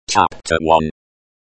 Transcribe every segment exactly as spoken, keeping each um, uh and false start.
Chapter one.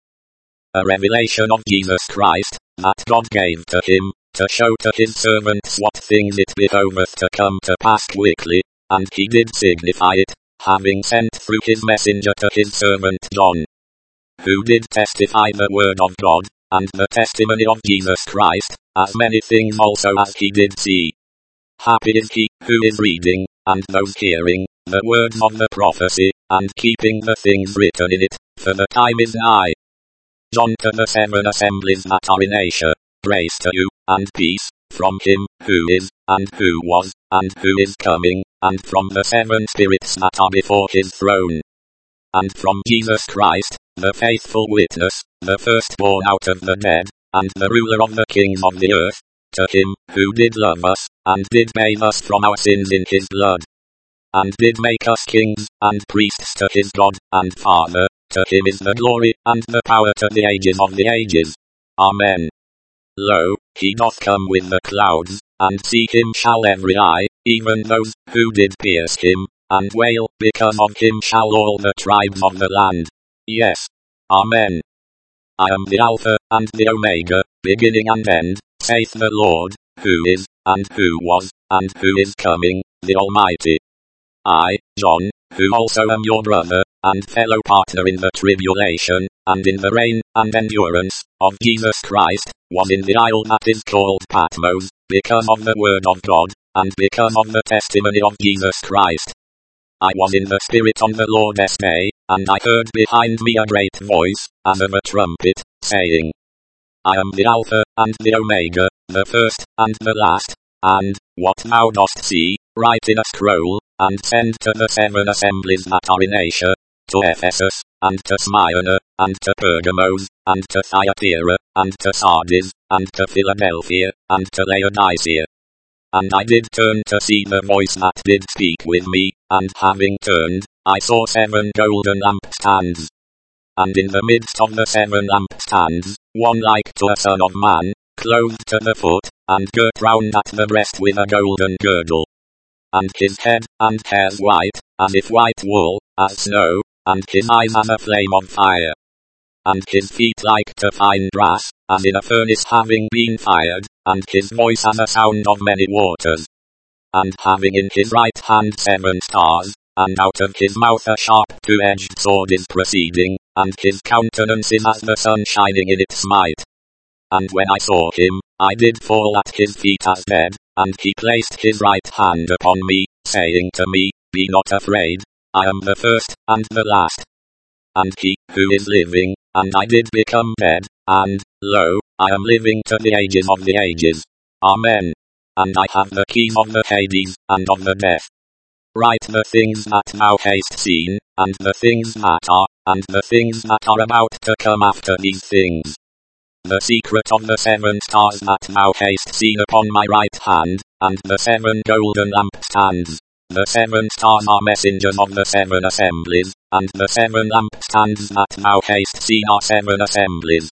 A revelation of Jesus Christ, that God gave to him, to show to his servants what things it behoveth to come to pass quickly, and he did signify it, having sent through his messenger to his servant John, who did testify the word of God, and the testimony of Jesus Christ, as many things also as he did see. Happy is he, who is reading, and those hearing, the words of the prophecy, and keeping the things written in it, for the time is nigh. John to the seven assemblies that are in Asia, grace to you, and peace, from him, who is, and who was, and who is coming, and from the seven spirits that are before his throne, and from Jesus Christ, the faithful witness, the firstborn out of the dead, and the ruler of the kings of the earth, to him, who did love us, and did bathe us from our sins in his blood, and did make us kings, and priests to his God, and Father, to him is the glory, and the power to the ages of the ages. Amen. Lo, he doth come with the clouds, and see him shall every eye, even those, who did pierce him, and wail, because of him shall all the tribes of the land. Yes. Amen. I am the Alpha, and the Omega, beginning and end, saith the Lord, who is, and who was, and who is coming, the Almighty. I, John, who also am your brother, and fellow partner in the tribulation, and in the reign, and endurance, of Jesus Christ, was in the isle that is called Patmos, because of the word of God, and because of the testimony of Jesus Christ. I was in the Spirit on the Lord's day, and I heard behind me a great voice, as of a trumpet, saying, I am the Alpha, and the Omega, the first, and the last, and, what thou dost see, write in a scroll, and send to the seven assemblies that are in Asia, to Ephesus, and to Smyrna, and to Pergamos, and to Thyatira, and to Sardis, and to Philadelphia, and to Laodicea. And I did turn to see the voice that did speak with me, and having turned, I saw seven golden lampstands. And in the midst of the seven lampstands, one like to a son of man, clothed to the foot, and girt round at the breast with a golden girdle. And his head and hairs white, as if white wool, as snow, and his eyes as a flame of fire. And his feet like to fine brass, as in a furnace having been fired, and his voice as a sound of many waters. And having in his right hand seven stars, and out of his mouth a sharp two-edged sword is proceeding, and his countenance is as the sun shining in its might. And when I saw him, I did fall at his feet as dead, and he placed his right hand upon me, saying to me, Be not afraid, I am the first, and the last, and he, who is living, and I did become dead, and, lo, I am living to the ages of the ages. Amen. And I have the keys of the Hades, and of the death. Write the things that thou hast seen, and the things that are, and the things that are about to come after these things. The secret of the seven stars that thou hast seen upon my right hand, and the seven golden lampstands. The seven stars are messengers of the seven assemblies, and the seven lampstands that thou hast seen are seven assemblies.